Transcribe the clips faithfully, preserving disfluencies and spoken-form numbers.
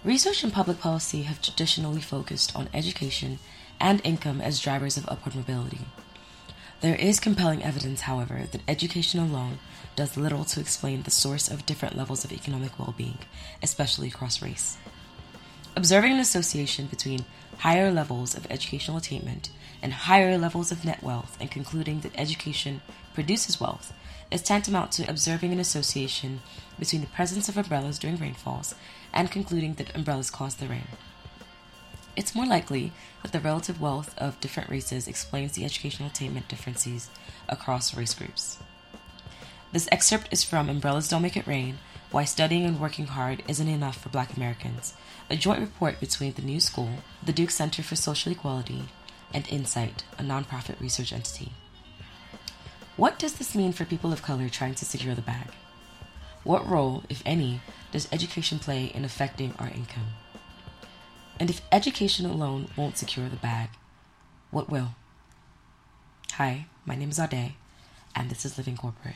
Research and public policy have traditionally focused on education and income as drivers of upward mobility. There is compelling evidence, however, that education alone does little to explain the source of different levels of economic well-being, especially across race. Observing an association between higher levels of educational attainment and higher levels of net wealth and concluding that education produces wealth is tantamount to observing an association between the presence of umbrellas during rainfalls and concluding that umbrellas cause the rain. It's more likely that the relative wealth of different races explains the educational attainment differences across race groups. This excerpt is from Umbrellas Don't Make It Rain, Why Studying and Working Hard Isn't Enough for Black Americans, a joint report between the New School, the Duke Center for Social Equality, and Insight, a nonprofit research entity. What does this mean for people of color trying to secure the bag? What role, if any, does education play in affecting our income? And if education alone won't secure the bag, what will? Hi, my name is Ade, and this is Living Corporate.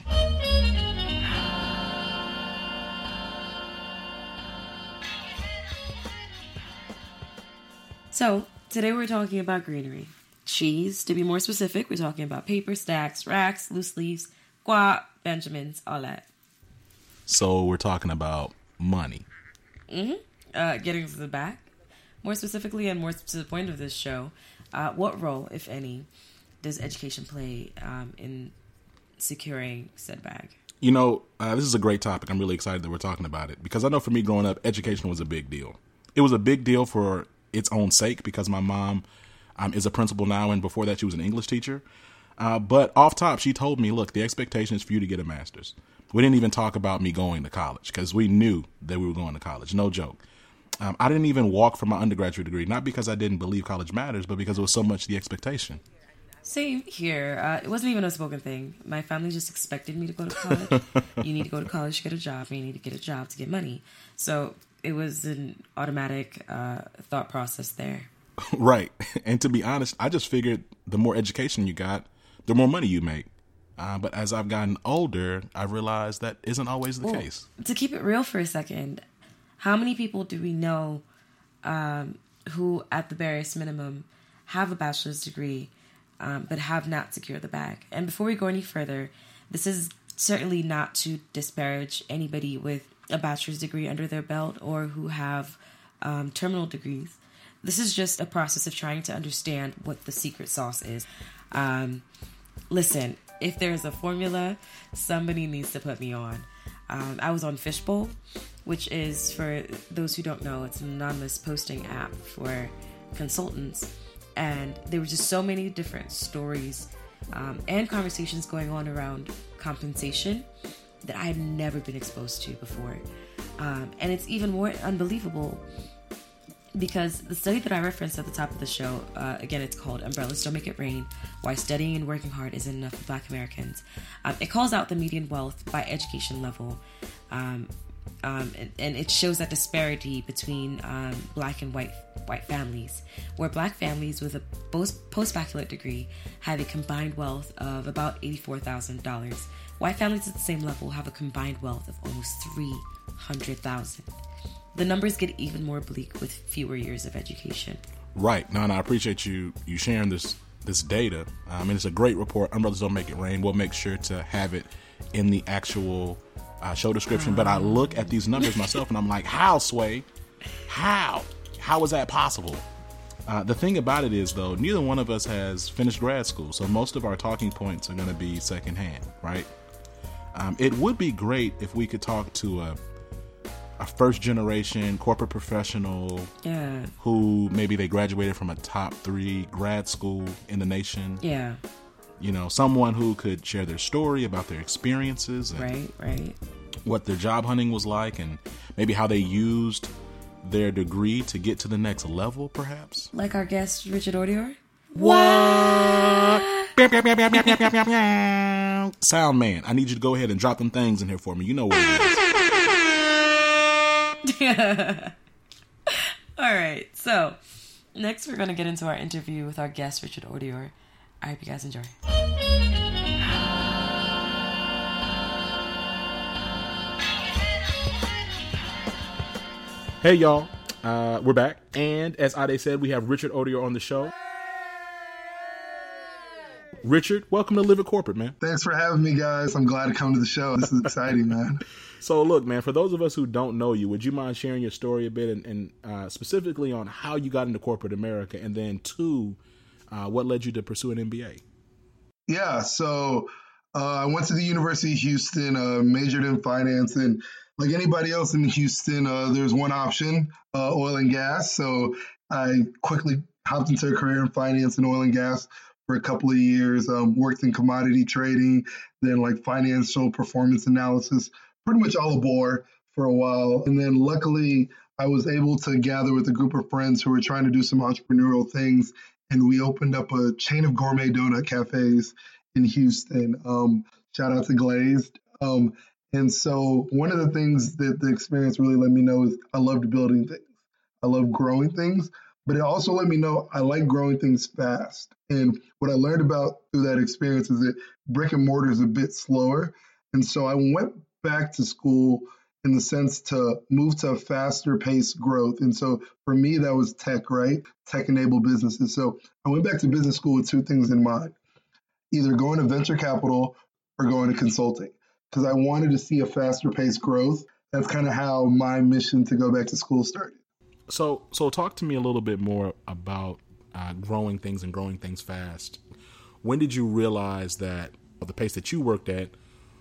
So, today we're talking about greenery. Cheese, to be more specific, we're talking about paper, stacks, racks, loose leaves, guap, Benjamins, all that. So we're talking about money. Mm-hmm. Uh, getting to the back. More specifically, and more to the point of this show, uh, what role, if any, does education play um, in securing said bag? You know, uh, this is a great topic. I'm really excited that we're talking about it because I know for me growing up, education was a big deal. It was a big deal for its own sake because my mom um, is a principal now, and before that she was an English teacher. Uh, but off top, she told me, look, the expectation is for you to get a master's. We didn't even talk about me going to college because we knew that we were going to college. No joke. Um, I didn't even walk for my undergraduate degree, not because I didn't believe college matters, but because it was so much the expectation. Same here. Uh, it wasn't even a spoken thing. My family just expected me to go to college. You need to go to college to get a job, and you need to get a job to get money. So it was an automatic uh, thought process there. Right. And to be honest, I just figured the more education you got, the more money you make. Uh, but as I've gotten older, I realized that isn't always the well, case. To keep it real for a second, how many people do we know um, who, at the barest minimum, have a bachelor's degree, um, but have not secured the bag? And before we go any further, this is certainly not to disparage anybody with a bachelor's degree under their belt or who have um, terminal degrees. This is just a process of trying to understand what the secret sauce is. Um, listen, if there's a formula, somebody needs to put me on. Um, I was on Fishbowl, which is, for those who don't know, it's an anonymous posting app for consultants. And there were just so many different stories um, and conversations going on around compensation that I had never been exposed to before. Um, and it's even more unbelievable because the study that I referenced at the top of the show, uh, again, it's called Umbrellas Don't Make It Rain, Why Studying and Working Hard Isn't Enough for Black Americans. Um, it calls out the median wealth by education level, um, um, and, and it shows that disparity between um, Black and white white families, where Black families with a post, post-baccalaureate degree have a combined wealth of about eighty-four thousand dollars. White families at the same level have a combined wealth of almost three hundred thousand dollars. The numbers get even more bleak with fewer years of education. Right. No, no, I appreciate you you sharing this this data. Um, and it's a great report. Umbrellas Don't Make It Rain. We'll make sure to have it in the actual uh, show description. Um. But I look at these numbers myself and I'm like, how, Sway? How? How is that possible? Uh, the thing about it is, though, neither one of us has finished grad school. So most of our talking points are going to be secondhand, right? Um, it would be great if we could talk to a a first generation corporate professional yeah. who maybe they graduated from a top three grad school in the nation. Yeah. You know, someone who could share their story about their experiences. And right, right. What their job hunting was like and maybe how they used their degree to get to the next level, perhaps. Like our guest, Richard Odior? What? Sound man, I need you to go ahead and drop them things in here for me. You know what it is. All right, so next we're going to get into our interview with our guest, Richard Odior. I hope you guys enjoy. Hey, y'all. Uh, we're back. And as Ade said, we have Richard Odier on the show. Richard, welcome to Live It Corporate, man. Thanks for having me, guys. I'm glad to come to the show. This is exciting, man. So, look, man, for those of us who don't know you, would you mind sharing your story a bit and, and uh, specifically on how you got into corporate America, and then, two, uh, what led you to pursue an M B A? Yeah, so uh, I went to the University of Houston, uh, majored in finance, and like anybody else in Houston, uh, there's one option, uh, oil and gas. So I quickly hopped into a career in finance and oil and gas for a couple of years, um, worked in commodity trading, then like financial performance analysis, pretty much all aboard for a while. And then luckily, I was able to gather with a group of friends who were trying to do some entrepreneurial things. And we opened up a chain of gourmet donut cafes in Houston. Um, shout out to Glazed. Um, and so one of the things that the experience really let me know is I loved building things. I love growing things, but it also let me know I like growing things fast. And what I learned about through that experience is that brick and mortar is a bit slower. And so I went back to school in the sense to move to a faster paced growth. And so for me, that was tech, right? Tech-enabled businesses. So I went back to business school with two things in mind, either going to venture capital or going to consulting, because I wanted to see a faster paced growth. That's kind of how my mission to go back to school started. So, so talk to me a little bit more about uh, growing things and growing things fast. When did you realize that the pace that you worked at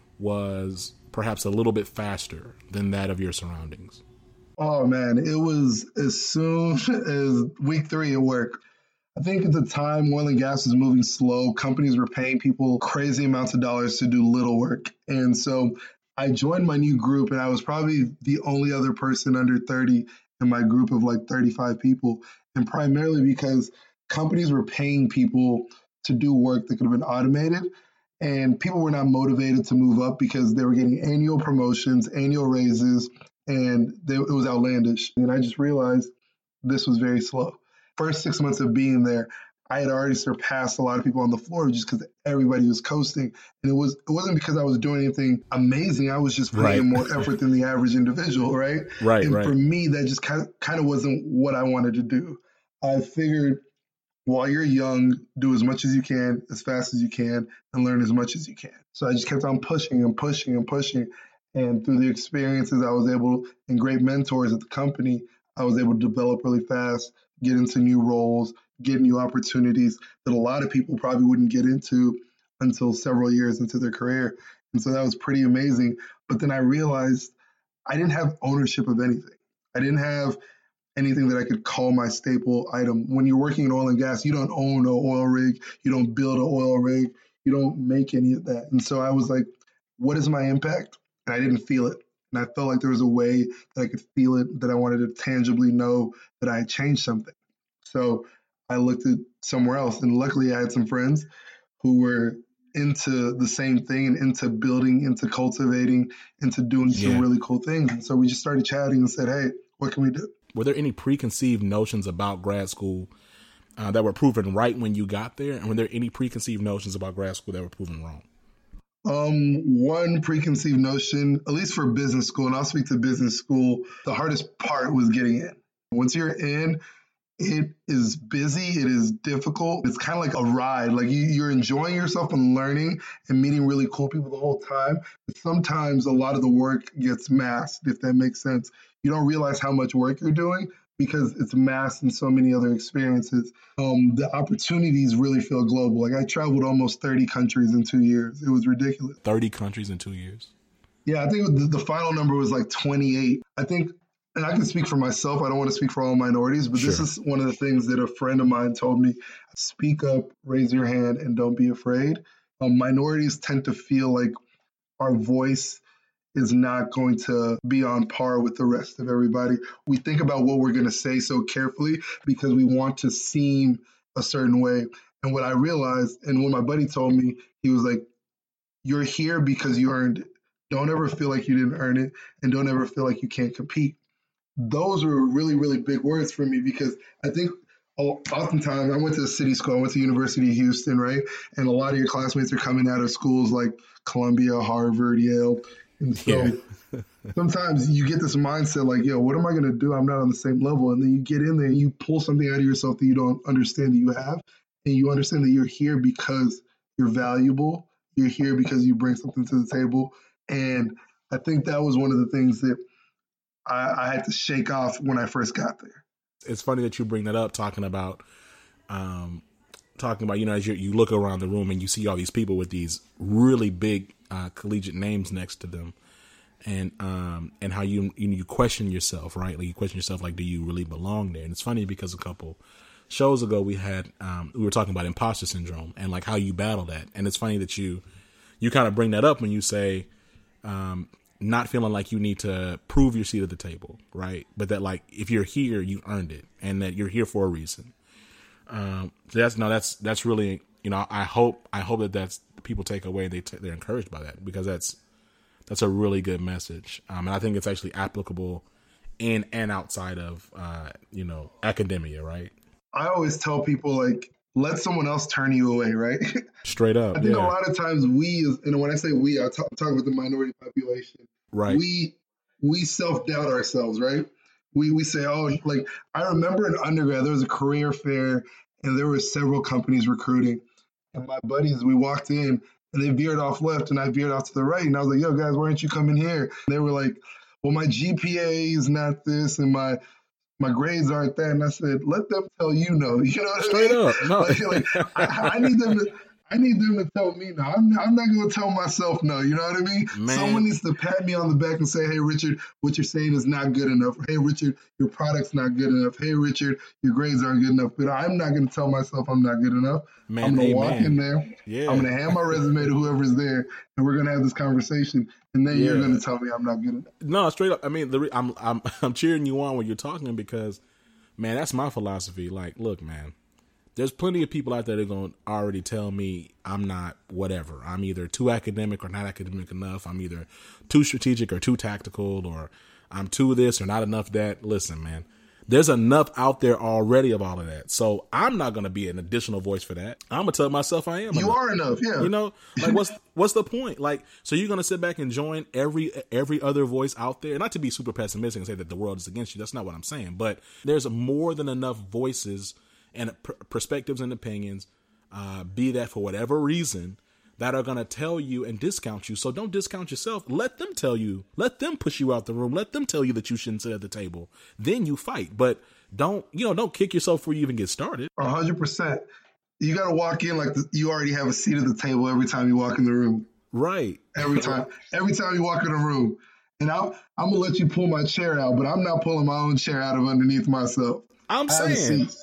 was perhaps a little bit faster than that of your surroundings? Oh, man, it was as soon as week three at work. I think at the time, oil and gas was moving slow. Companies were paying people crazy amounts of dollars to do little work. And so I joined my new group, and I was probably the only other person under thirty in my group of like thirty-five people. And primarily because companies were paying people to do work that could have been automated. And people were not motivated to move up because they were getting annual promotions, annual raises, and they, it was outlandish. And I just realized this was very slow. First six months of being there, I had already surpassed a lot of people on the floor just because everybody was coasting. And it was it wasn't because I was doing anything amazing. I was just putting right. in more effort than the average individual, right? Right, and right. for me, that just kind of, kind of wasn't what I wanted to do. I figured while you're young, do as much as you can, as fast as you can, and learn as much as you can. So I just kept on pushing and pushing and pushing. And through the experiences I was able, and great mentors at the company, I was able to develop really fast, get into new roles, get new opportunities that a lot of people probably wouldn't get into until several years into their career. And so that was pretty amazing. But then I realized I didn't have ownership of anything. I didn't have anything that I could call my staple item. When you're working in oil and gas, you don't own an oil rig, you don't build an oil rig, you don't make any of that. And so I was like, what is my impact? And I didn't feel it. And I felt like there was a way that I could feel it, that I wanted to tangibly know that I had changed something. So I looked at somewhere else. And luckily I had some friends who were into the same thing and into building, into cultivating, into doing yeah. some really cool things. And so we just started chatting and said, hey, what can we do? Were there any preconceived notions about grad school uh, that were proven right when you got there? And were there any preconceived notions about grad school that were proven wrong? Um, one preconceived notion, at least for business school, and I'll speak to business school, the hardest part was getting in. Once you're in, it is busy, it is difficult. It's kind of like a ride. Like you, you're enjoying yourself and learning and meeting really cool people the whole time. But sometimes a lot of the work gets masked, if that makes sense. You don't realize how much work you're doing because it's masked in so many other experiences. Um, the opportunities really feel global. Like I traveled almost thirty countries in two years. It was ridiculous. thirty countries in two years? Yeah, I think the, the final number was like twenty-eight. I think, and I can speak for myself. I don't want to speak for all minorities, but sure. This is one of the things that a friend of mine told me. Speak up, raise your hand, and don't be afraid. Um, minorities tend to feel like our voice is not going to be on par with the rest of everybody. We think about what we're going to say so carefully because we want to seem a certain way. And what I realized, and when my buddy told me, he was like, you're here because you earned it. Don't ever feel like you didn't earn it, and don't ever feel like you can't compete. Those were really, really big words for me because I think oftentimes I went to a city school, I went to University of Houston, right? And a lot of your classmates are coming out of schools like Columbia, Harvard, Yale. And so Yeah. sometimes you get this mindset like, yo, what am I going to do? I'm not on the same level. And then you get in there and you pull something out of yourself that you don't understand that you have. And you understand that you're here because you're valuable. You're here because you bring something to the table. And I think that was one of the things that I, I had to shake off when I first got there. It's funny that you bring that up, talking about, um, talking about, you know, as you, you look around the room and you see all these people with these really big uh, collegiate names next to them, and um, and how you, you you question yourself, right? Like you question yourself, like, do you really belong there? And it's funny because a couple shows ago we had um, we were talking about imposter syndrome and like how you battle that. And it's funny that you you kind of bring that up when you say um, not feeling like you need to prove your seat at the table, right? But that like if you're here, you earned it, and that you're here for a reason. Um, so that's no, that's that's really, you know, I hope I hope that that's people take away. They t- they're encouraged by that, because that's that's a really good message, um, and I think it's actually applicable in and outside of uh, you know, academia, right? I always tell people, like, let someone else turn you away, right? Straight up. I think yeah. a lot of times we, and when I say we, I talk, I'm talking about the minority population. Right. We we self doubt ourselves, right? We we say, oh, like I remember in undergrad there was a career fair and there were several companies recruiting, and my buddies, we walked in and they veered off left and I veered off to the right, and I was like, yo guys, why aren't you coming here? And they were like, well, my G P A is not this and my my grades aren't that. And I said, let them tell you no. You know what Straight I mean? up. No. Like, like I, I need them to I need them to tell me no. I'm, I'm not going to tell myself no. You know what I mean? Man. Someone needs to pat me on the back and say, hey, Richard, what you're saying is not good enough. Hey, Richard, your product's not good enough. Hey, Richard, your grades aren't good enough. But I'm not going to tell myself I'm not good enough. Man, I'm going to walk amen. in there. Yeah. I'm going to hand my resume to whoever's there, and we're going to have this conversation. And then Yeah. you're going to tell me I'm not good enough. No, straight up. I mean, the re- I'm I'm I'm cheering you on when you're talking, because, man, that's my philosophy. Like, look, man, there's plenty of people out there that are going to already tell me I'm not whatever. I'm either too academic or not academic enough. I'm either too strategic or too tactical, or I'm too this or not enough that. Listen, man, there's enough out there already of all of that. So I'm not going to be an additional voice for that. I'm going to tell myself I am. You enough. are enough, yeah. You know, like what's what's the point? Like, so you're going to sit back and join every every other voice out there? Not to be super pessimistic and say that the world is against you. That's not what I'm saying. But there's more than enough voices and pr- perspectives and opinions, uh, be that for whatever reason, that are going to tell you and discount you. So don't discount yourself. Let them tell you. Let them push you out the room. Let them tell you that you shouldn't sit at the table. Then you fight. But don't, you know, don't kick yourself before you even get started. A hundred percent. You got to walk in like the, you already have a seat at the table every time you walk in the room. Right. Every time. Every time you walk in the room. And I'm, I'm going to let you pull my chair out, but I'm not pulling my own chair out of underneath myself. I'm I have saying. a seat.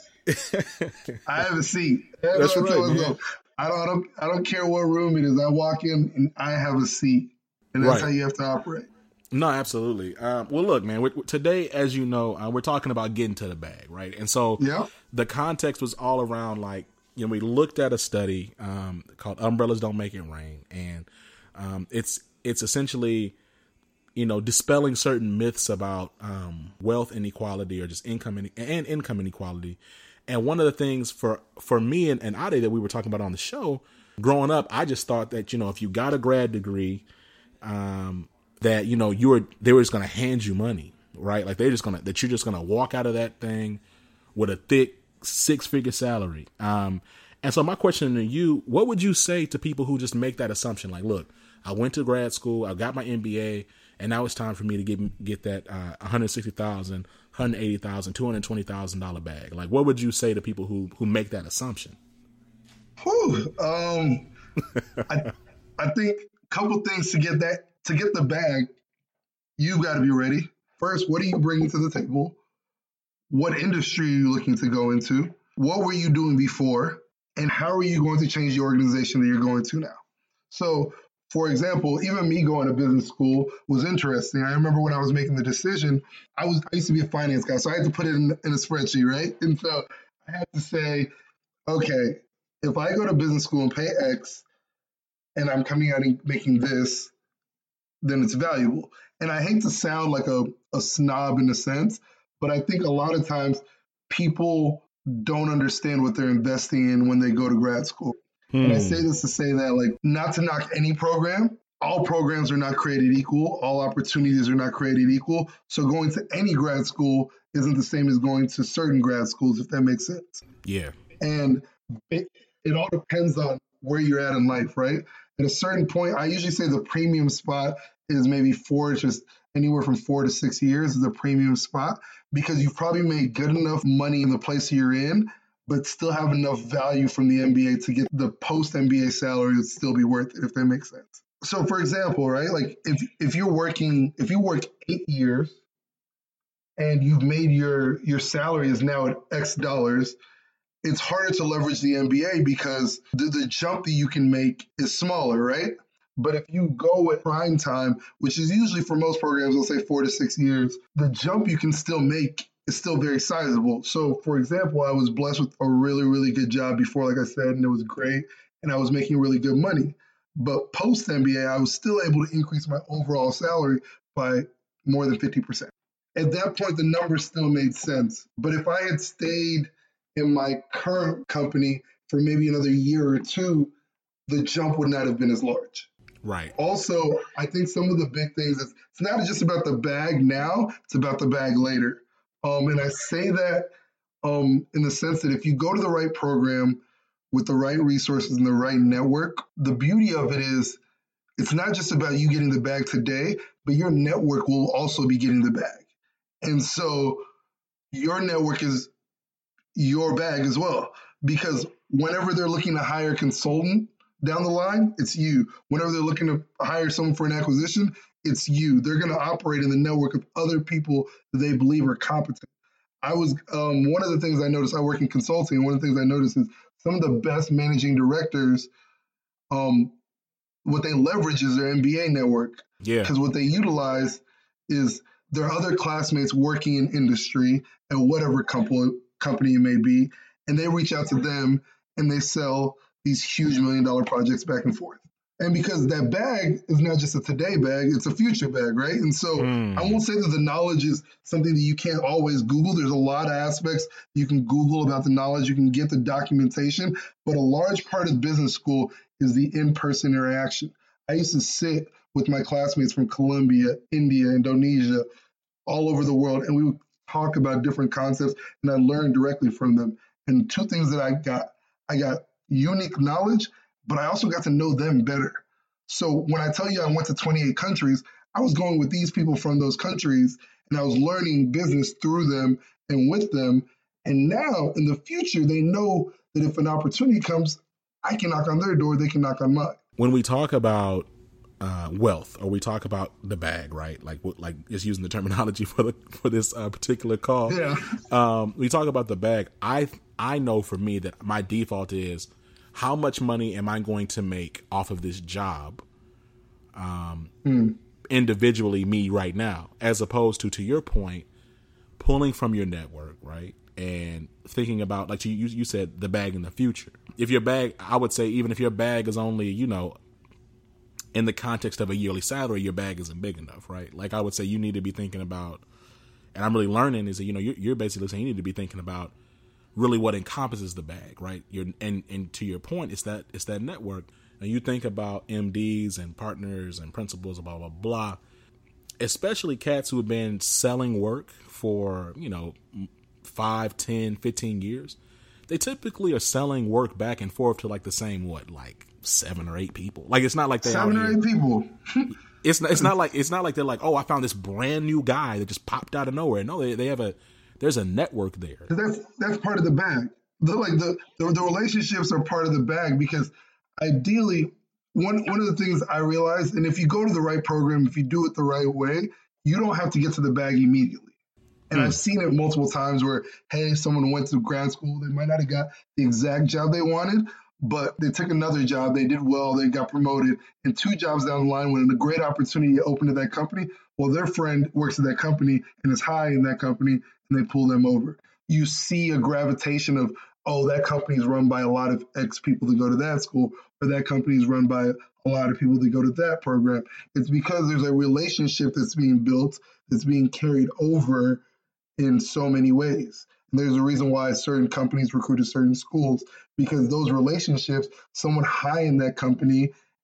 I have a seat. That's I right, man. I don't, I don't, I don't care what room it is. I walk in and I have a seat, and that's Right. how you have to operate. No, absolutely. Um, well, look, man, we, today, as you know, uh, we're talking about getting to the bag, right? And so Yeah. the context was all around, like, you know, we looked at a study um, called Umbrellas Don't Make It Rain. And um, it's it's essentially, you know, dispelling certain myths about um, wealth inequality or just income in, and income inequality. And one of the things for, for me and, and Ade that we were talking about on the show, growing up, I just thought that, you know, if you got a grad degree, um, that, you know, you were, they were just going to hand you money, right? Like they're just going to, that you're just going to walk out of that thing with a thick six figure salary. Um, and so my question to you, what would you say to people who just make that assumption? Like, look, I went to grad school, I got my M B A, and now it's time for me to get, get that, uh, one hundred sixty thousand dollars, one hundred eighty thousand dollars, two hundred twenty thousand dollars bag. Like, what would you say to people who, who make that assumption? Whew. Um, I, I think a couple things to get that, to get the bag, you've got to be ready. First, what are you bringing to the table? What industry are you looking to go into? What were you doing before? And how are you going to change the organization that you're going to now? So, for example, even me going to business school was interesting. I remember when I was making the decision, I was I used to be a finance guy, so I had to put it in, in a spreadsheet, right? And so I had to say, okay, if I go to business school and pay X and I'm coming out and making this, then it's valuable. And I hate to sound like a, a snob in a sense, but I think a lot of times people don't understand what they're investing in when they go to grad school. Hmm. And I say this to say that, like, not to knock any program, all programs are not created equal. All opportunities are not created equal. So going to any grad school isn't the same as going to certain grad schools, if that makes sense. Yeah. And it, it all depends on where you're at in life, right? At a certain point, I usually say the premium spot is maybe four, just anywhere from four to six years is a premium spot, because you've probably made good enough money in the place you're in, but still have enough value from the M B A to get the post-M B A salary would still be worth it, if that makes sense. So for example, right, like if if you're working, if you work eight years and you've made your your salary is now at X dollars, it's harder to leverage the M B A because the, the jump that you can make is smaller, right? But if you go at prime time, which is usually for most programs, I'll say four to six years, the jump you can still make is still very sizable. So for example, I was blessed with a really, really good job before, like I said, and it was great. And I was making really good money. But post M B A, I was still able to increase my overall salary by more than fifty percent. At that point, the numbers still made sense. But if I had stayed in my current company for maybe another year or two, the jump would not have been as large. Right. Also, I think some of the big things, is it's not just about the bag now, it's about the bag later. Um, and I say that um, in the sense that if you go to the right program with the right resources and the right network, the beauty of it is it's not just about you getting the bag today, but your network will also be getting the bag. And so your network is your bag as well, because whenever they're looking to hire a consultant down the line, it's you. Whenever they're looking to hire someone for an acquisition, it's you. They're going to operate in the network of other people that they believe are competent. I was, um, one of the things I noticed, I work in consulting, and one of the things I noticed is some of the best managing directors, um, what they leverage is their M B A network. Yeah. Because what they utilize is their other classmates working in industry at whatever company, company it may be, and they reach out to them and they sell these huge million dollar projects back and forth. And because that bag is not just a today bag, it's a future bag, right? And so mm. I won't say that the knowledge is something that you can't always Google. There's a lot of aspects you can Google about the knowledge. You can get the documentation. But a large part of business school is the in-person interaction. I used to sit with my classmates from Colombia, India, Indonesia, all over the world, and we would talk about different concepts, and I learned directly from them. And two things that I got, I got unique knowledge, but I also got to know them better. So when I tell you I went to twenty-eight countries, I was going with these people from those countries, and I was learning business through them and with them. And now in the future, they know that if an opportunity comes, I can knock on their door, they can knock on mine. When we talk about uh, wealth, or we talk about the bag, right? Like, like just using the terminology for the for this uh, particular call. Yeah. Um, we talk about the bag. I I know for me that my default is, how much money am I going to make off of this job, um, mm. individually, me right now, as opposed to, to your point, pulling from your network, right? And thinking about, like you, you said, the bag in the future. If your bag, I would say, even if your bag is only, you know, in the context of a yearly salary, your bag isn't big enough, right? Like I would say you need to be thinking about, and I'm really learning is that, you know, you're, you're basically saying you need to be thinking about really what encompasses the bag, right? You're, and, and to your point, it's that, it's that network. And you think about M Ds and partners and principals, blah, blah, blah, especially cats who have been selling work for, you know, five, ten, fifteen years. They typically are selling work back and forth to like the same, what, like seven or eight people. Like, it's not like they seven or eight people. it's not, it's not like, it's not like they're like, oh, I found this brand new guy that just popped out of nowhere. No, they, they have a, there's a network there. That's, that's part of the bag. The, like the, the, the relationships are part of the bag, because ideally, one, one of the things I realized, and if you go to the right program, if you do it the right way, you don't have to get to the bag immediately. And mm. I've seen it multiple times where, hey, someone went to grad school, they might not have got the exact job they wanted, but they took another job, they did well, they got promoted, and two jobs down the line, when a great opportunity opened at that company, well, their friend works at that company and is high in that company, and they pull them over. You see a gravitation of, oh, that company is run by a lot of ex people that go to that school, or that company is run by a lot of people that go to that program. It's because there's a relationship that's being built, that's being carried over in so many ways. And there's a reason why certain companies recruit to certain schools, because those relationships, someone high in that company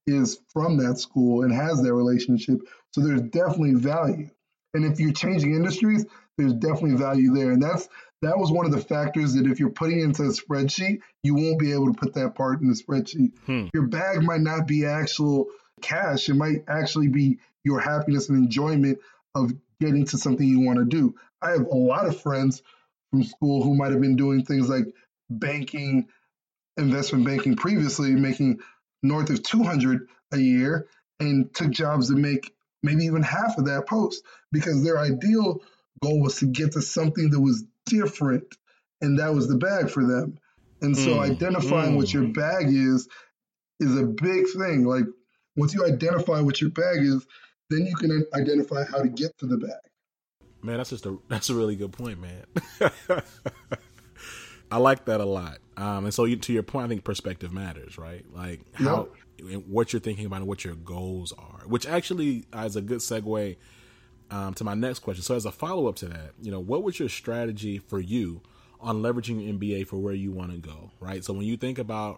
is from that school and has that relationship. So there's definitely value. And if you're changing industries, there's definitely value there. And that's that was one of the factors that if you're putting into a spreadsheet, you won't be able to put that part in the spreadsheet. Hmm. Your bag might not be actual cash. It might actually be your happiness and enjoyment of getting to something you want to do. I have a lot of friends from school who might have been doing things like banking, investment banking previously, making north of two hundred a year, and took jobs that make maybe even half of that post because their ideal goal was to get to something that was different, and that was the bag for them. And so mm, identifying mm. what your bag is is a big thing. Like once you identify what your bag is, then you can identify how to get to the bag. Man, that's just a that's a really good point, man. I like that a lot. Um, and so you, to your point, I think perspective matters, right? Like how yep. what you're thinking about and what your goals are, which actually is a good segue um, to my next question. So as a follow up to that, you know, what was your strategy for you on leveraging your M B A for where you want to go, right? So when you think about,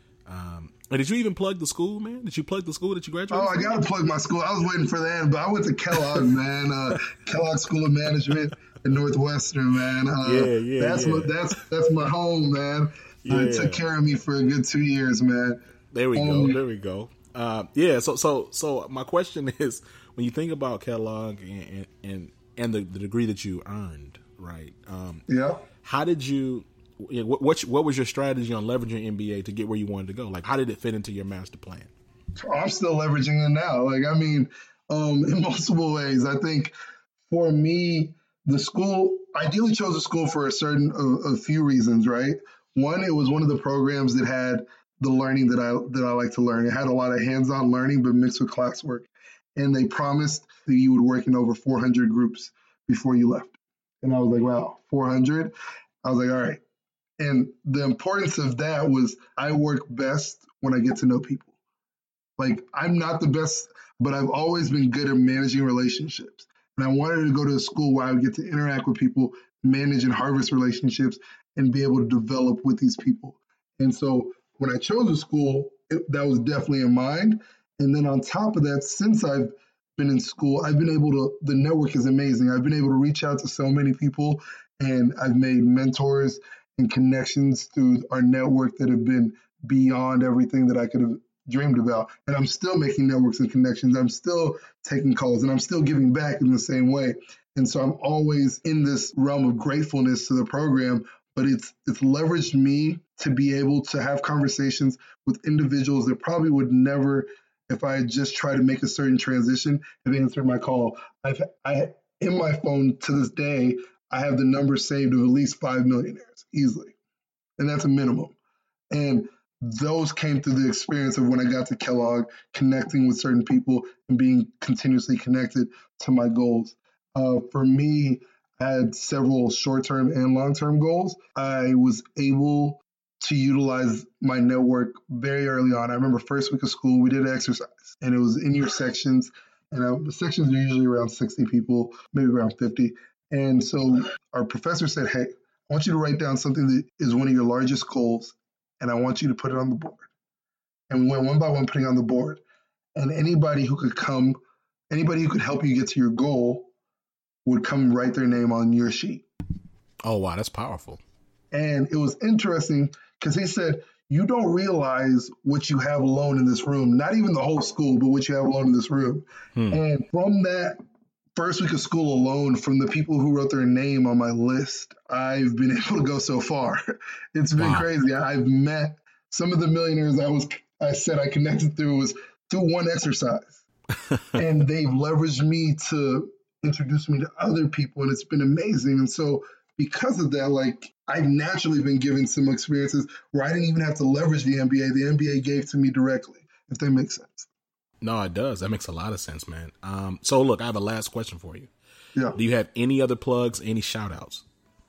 um, did you even plug the school, man? Did you plug the school that you graduated Oh, from? I got to plug my school. I was waiting for that, but I went to Kellogg, man. Uh, Kellogg School of Management in Northwestern, man. Uh, yeah, yeah, that's yeah. My, that's that's my home, man. Yeah. Uh, it took care of me for a good two years, man. There we um, go. There we go. Uh, yeah. So, so, so my question is, when you think about Kellogg and and and the, the degree that you earned, right? Um, yeah. How did you? You know, what, what what was your strategy on leveraging M B A to get where you wanted to go? Like, how did it fit into your master plan? I'm still leveraging it now. Like, I mean, um, in multiple ways. I think for me, the school ideally chose a school for a certain a, a few reasons, right? One, it was one of the programs that had the learning that I that I like to learn. It had a lot of hands-on learning, but mixed with classwork. And they promised that you would work in over four hundred groups before you left. And I was like, wow, four hundred? I was like, all right. And the importance of that was I work best when I get to know people. Like, I'm not the best, but I've always been good at managing relationships. And I wanted to go to a school where I would get to interact with people, manage and harvest relationships, and be able to develop with these people. And so when I chose a school, it, that was definitely in mind. And then on top of that, since I've been in school, I've been able to, the network is amazing. I've been able to reach out to so many people, and I've made mentors and connections through our network that have been beyond everything that I could have dreamed about. And I'm still making networks and connections. I'm still taking calls, and I'm still giving back in the same way. And so I'm always in this realm of gratefulness to the program, but it's it's leveraged me to be able to have conversations with individuals that probably would never, if I had just tried to make a certain transition, have answered my call. I've I in my phone to this day, I have the number saved of at least five millionaires easily. And that's a minimum. And those came through the experience of when I got to Kellogg, connecting with certain people and being continuously connected to my goals. Uh, for me, I had several short-term and long-term goals. I was able to utilize my network very early on. I remember first week of school, we did an exercise, and it was in your sections. And uh, the sections are usually around sixty people, maybe around fifty. And so our professor said, hey, I want you to write down something that is one of your largest goals, and I want you to put it on the board. And we went one by one putting on the board. And anybody who could come, anybody who could help you get to your goal would come write their name on your sheet. Oh, wow, that's powerful. And it was interesting because he said, you don't realize what you have alone in this room, not even the whole school, but what you have alone in this room. Hmm. And from that first week of school alone, from the people who wrote their name on my list, I've been able to go so far. It's been wow. crazy. I've met some of the millionaires I was, I said I connected through was through one exercise. And they've leveraged me to introduce me to other people, and it's been amazing. And so because of that, like, I've naturally been given some experiences where I didn't even have to leverage the M B A. The M B A gave to me directly, if that makes sense. No, it does. That makes a lot of sense, man. Um, so look, I have a last question for you. Yeah. Do you have any other plugs, any shout outs?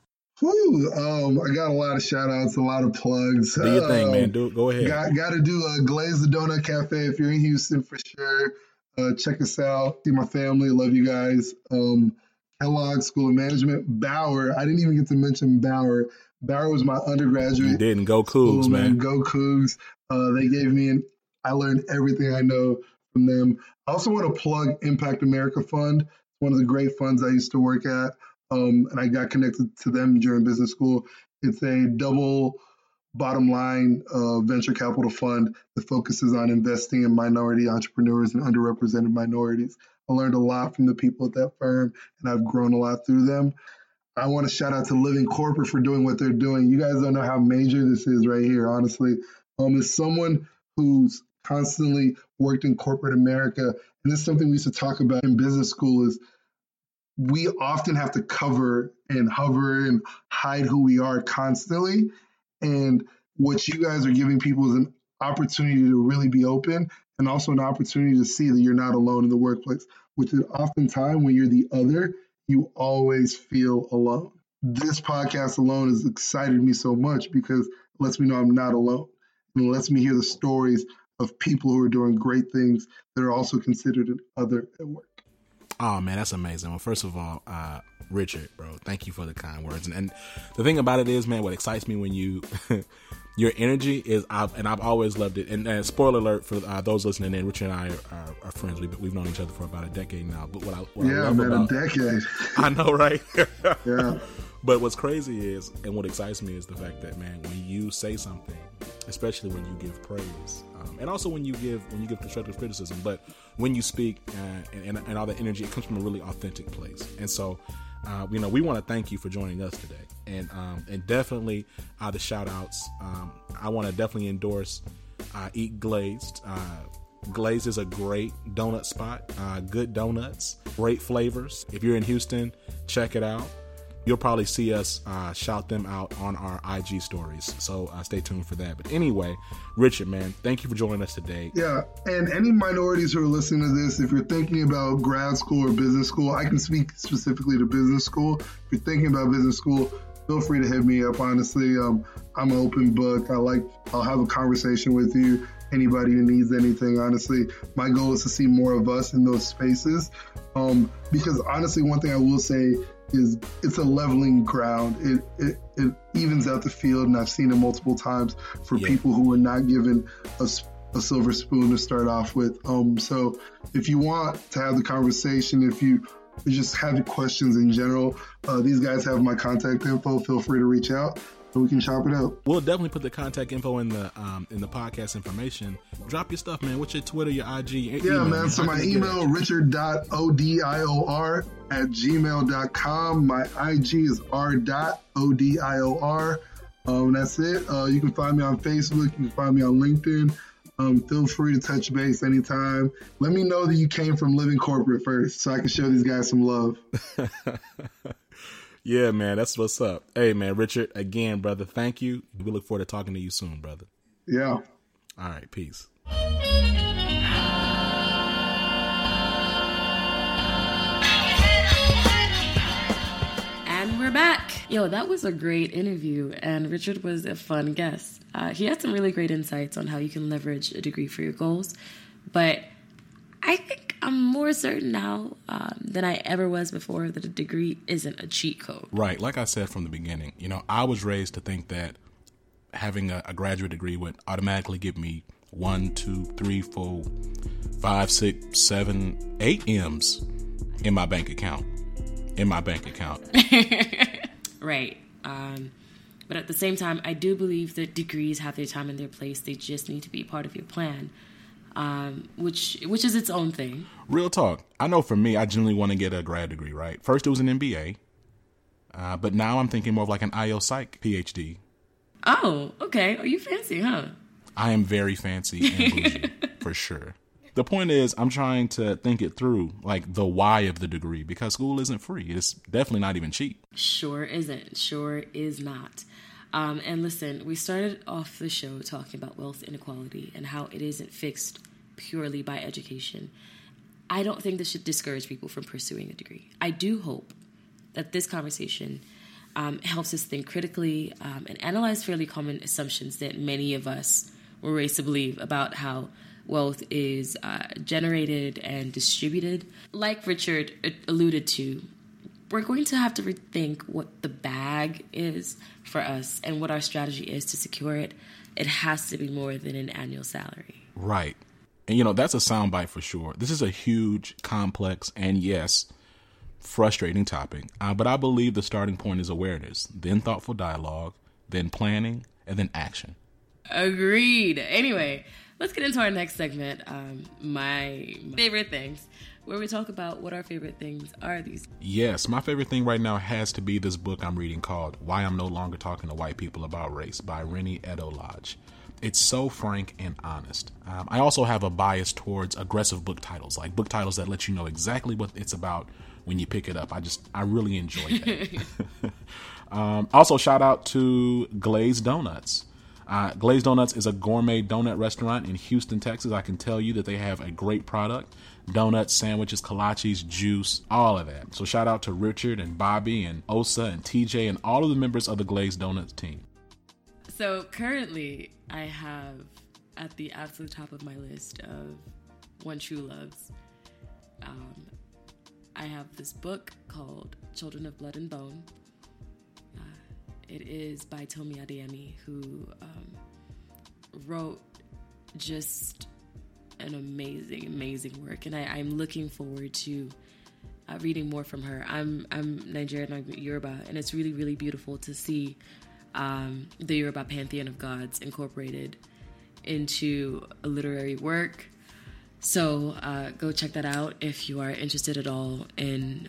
Whew, um, I got a lot of shout outs, a lot of plugs. Do your um, thing, man. Do Go ahead. Got, got to do a Glaze the Donut Cafe if you're in Houston for sure. Uh, check us out. See my family. Love you guys. Um, Kellogg School of Management. Bauer. I didn't even get to mention Bauer. Bauer was my undergraduate. You didn't. Go Cougs, school, man. Go Cougs. Uh, they gave me an I learned everything I know from them. I also want to plug Impact America Fund. It's one of the great funds I used to work at, um, and I got connected to them during business school. It's a double bottom line uh, venture capital fund that focuses on investing in minority entrepreneurs and underrepresented minorities. I learned a lot from the people at that firm, and I've grown a lot through them. I want to shout out to Living Corporate for doing what they're doing. You guys don't know how major this is right here, honestly. Um, as someone who's constantly worked in corporate America, and this is something we used to talk about in business school, is we often have to cover and hover and hide who we are constantly. And what you guys are giving people is an opportunity to really be open, and also an opportunity to see that you're not alone in the workplace, which is oftentimes when you're the other, you always feel alone. This podcast alone has excited me so much because it lets me know I'm not alone. And it lets me hear the stories of people who are doing great things that are also considered an other at work. Oh, man, that's amazing. Well, first of all, uh, Richard, bro, thank you for the kind words. And, and the thing about it is, man, what excites me when you, your energy is, I've, and I've always loved it. And, and spoiler alert for uh, those listening in, Richard and I are, are, are friends. We've, we've known each other for about a decade now. But what I, what yeah, I love man, about, a decade. I know, right? Yeah. But what's crazy is, and what excites me is the fact that, man, when you say something, especially when you give praise, um, and also when you give when you give constructive criticism, but when you speak uh, and, and, and all that energy, it comes from a really authentic place. And so, uh, you know, we want to thank you for joining us today. And um, and definitely uh, the shout outs. Um, I want to definitely endorse uh, Eat Glazed. Uh, Glazed is a great donut spot. Uh, good donuts, great flavors. If you're in Houston, check it out. You'll probably see us uh, shout them out on our I G stories. So uh, stay tuned for that. But anyway, Richard, man, thank you for joining us today. Yeah. And any minorities who are listening to this, if you're thinking about grad school or business school, I can speak specifically to business school. If you're thinking about business school, feel free to hit me up. Honestly, um, I'm an open book. I like, I'll have a conversation with you. Anybody who needs anything, honestly, my goal is to see more of us in those spaces. Um, because honestly, one thing I will say is it's a leveling ground. It, it it evens out the field, and I've seen it multiple times for yeah. people who were not given a, a silver spoon to start off with. Um, so if you want to have the conversation, if you just have questions in general, uh, these guys have my contact info. Feel free to reach out. So we can chop it up. We'll definitely put the contact info in the um, in the podcast information. Drop your stuff, man. What's your Twitter, your I G? Your yeah, email, man. So my email, richard dot odior at gmail dot com. My I G is r dot odior. Um, that's it. Uh, you can find me on Facebook. You can find me on LinkedIn. Um, feel free to touch base anytime. Let me know that you came from Living Corporate first so I can show these guys some love. Yeah, man, that's what's up. Hey, man, Richard, again, brother, thank you. We look forward to talking to you soon, brother. Yeah. All right, peace. And we're back. Yo, that was a great interview, and Richard was a fun guest. Uh, he had some really great insights on how you can leverage a degree for your goals, but I think I'm more certain now um, than I ever was before that a degree isn't a cheat code. Right. Like I said from the beginning, you know, I was raised to think that having a, a graduate degree would automatically give me one, two, three, four, five, six, seven, eight M's in my bank account. In my bank account. Right. Um, but at the same time, I do believe that degrees have their time and their place. They just need to be part of your plan. Um, which which is its own thing. Real talk. I know for me, I genuinely want to get a grad degree, right? First, it was an M B A. Uh, but now I'm thinking more of like an I O Psych P H D. Oh, okay. Are you fancy, huh? I am very fancy and bougie, for sure. The point is, I'm trying to think it through, like the why of the degree, because school isn't free. It's definitely not even cheap. Sure isn't. Sure is not. Um, and listen, we started off the show talking about wealth inequality and how it isn't fixed purely by education. I don't think this should discourage people from pursuing a degree. I do hope that this conversation um, helps us think critically um, and analyze fairly common assumptions that many of us were raised to believe about how wealth is uh, generated and distributed. Like Richard alluded to, we're going to have to rethink what the bag is for us and what our strategy is to secure it. It has to be more than an annual salary. Right. And, you know, that's a soundbite for sure. This is a huge, complex, and yes, frustrating topic. Uh, but I believe the starting point is awareness, then thoughtful dialogue, then planning, and then action. Agreed. Anyway, let's get into our next segment, um, my, my favorite things, where we talk about what our favorite things are these. Yes, my favorite thing right now has to be this book I'm reading called Why I'm No Longer Talking to White People About Race by Rennie Edo-Lodge. It's so frank and honest. Um, I also have a bias towards aggressive book titles, like book titles that let you know exactly what it's about when you pick it up. I just, I really enjoy that. um, also, shout out to Glazed Donuts. Uh, Glazed Donuts is a gourmet donut restaurant in Houston, Texas. I can tell you that they have a great product. Donuts, sandwiches, kolaches, juice, all of that. So shout out to Richard and Bobby and Osa and T J and all of the members of the Glazed Donuts team. So currently, I have at the absolute top of my list of One True Loves, um, I have this book called Children of Blood and Bone. Uh, it is by Tomi Adeyemi, who um, wrote just an amazing, amazing work, and I, I'm looking forward to uh, reading more from her. I'm I'm Nigerian, I'm Yoruba, and it's really, really beautiful to see um, the Yoruba pantheon of gods incorporated into a literary work. So uh, go check that out if you are interested at all in,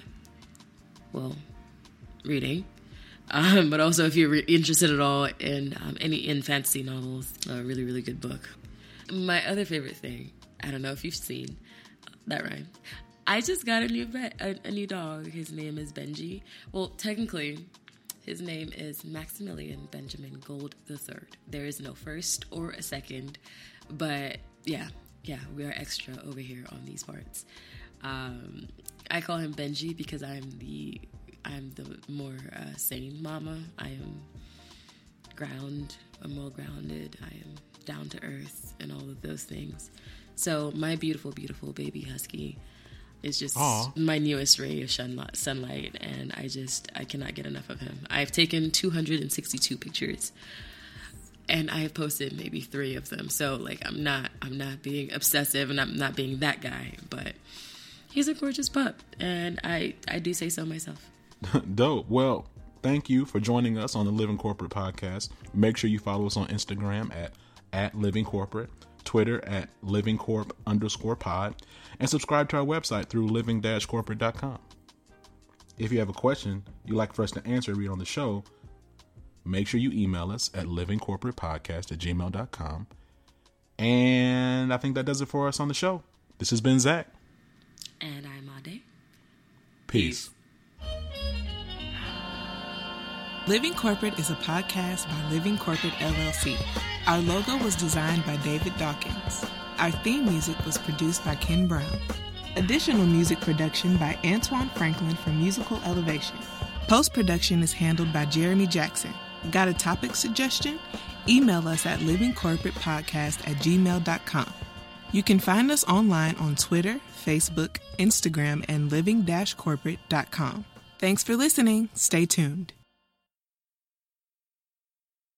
well, reading. Um, but also if you're re- interested at all in um, any in fantasy novels, a really, really good book. My other favorite thing, I don't know if you've seen, that rhyme. I just got a new be- a, a new dog. His name is Benji. Well, technically, his name is Maximilian Benjamin Gold the Third. There is no first or a second, but yeah, yeah, we are extra over here on these parts. Um, I call him Benji because I'm the I'm the more uh, sane mama. I am ground. I'm well grounded. I am down to earth and all of those things. So my beautiful, beautiful baby husky is just Aww. my newest ray of sunlight, and I just I cannot get enough of him. I've taken two hundred sixty-two pictures, and I have posted maybe three of them. So like I'm not I'm not being obsessive, and I'm not being that guy, but he's a gorgeous pup, and I I do say so myself. Dope. Well, thank you for joining us on the Living Corporate podcast. Make sure you follow us on Instagram at at Living Corporate, Twitter at livingcorp underscore pod, and subscribe to our website through living dash corporate dot com. If you have a question you'd like for us to answer or read on the show, make sure you email us at livingcorporatepodcast at gmail dot com. And I think that does it for us on the show. This has been Zach. And I'm Ade. Peace. Peace. Living Corporate is a podcast by Living Corporate L L C. Our logo was designed by David Dawkins. Our theme music was produced by Ken Brown. Additional music production by Antoine Franklin from Musical Elevation. Post-production is handled by Jeremy Jackson. Got a topic suggestion? Email us at livingcorporatepodcast at gmail dot com. You can find us online on Twitter, Facebook, Instagram, and living dash corporate dot com. Thanks for listening. Stay tuned.